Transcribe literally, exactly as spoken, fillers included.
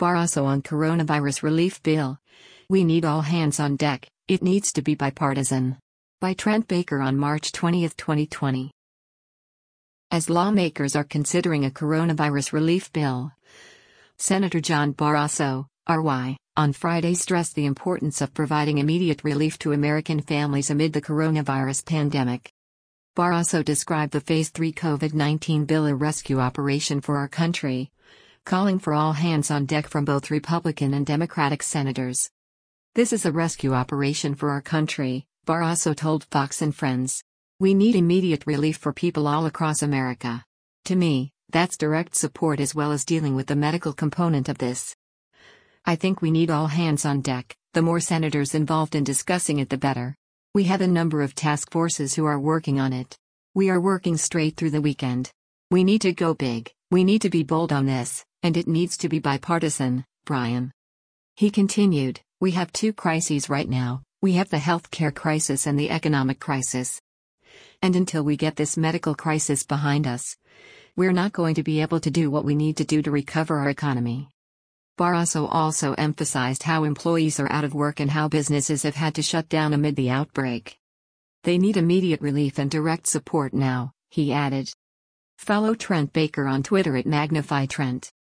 Barroso on coronavirus relief bill. We need all hands on deck, it needs to be bipartisan. By Trent Baker on March twentieth, twenty twenty. As lawmakers are considering a coronavirus relief bill, Senator John Barroso, R Y, on Friday stressed the importance of providing immediate relief to American families amid the coronavirus pandemic. Barroso described the Phase three COVID nineteen bill a rescue operation for our country, calling for all hands on deck from both Republican and Democratic senators. "This is a rescue operation for our country," Barroso told Fox and Friends. "We need immediate relief for people all across America. To me, that's direct support as well as dealing with the medical component of this. I think we need all hands on deck, the more senators involved in discussing it the better. We have a number of task forces who are working on it. We are working straight through the weekend. We need to go big, we need to be bold on this, and it needs to be bipartisan, Brian." He continued, "We have two crises right now, we have the healthcare crisis and the economic crisis. And until we get this medical crisis behind us, we're not going to be able to do what we need to do to recover our economy." Barroso also emphasized how employees are out of work and how businesses have had to shut down amid the outbreak. "They need immediate relief and direct support now," he added. Follow Trent Baker on Twitter at Magnify Trent.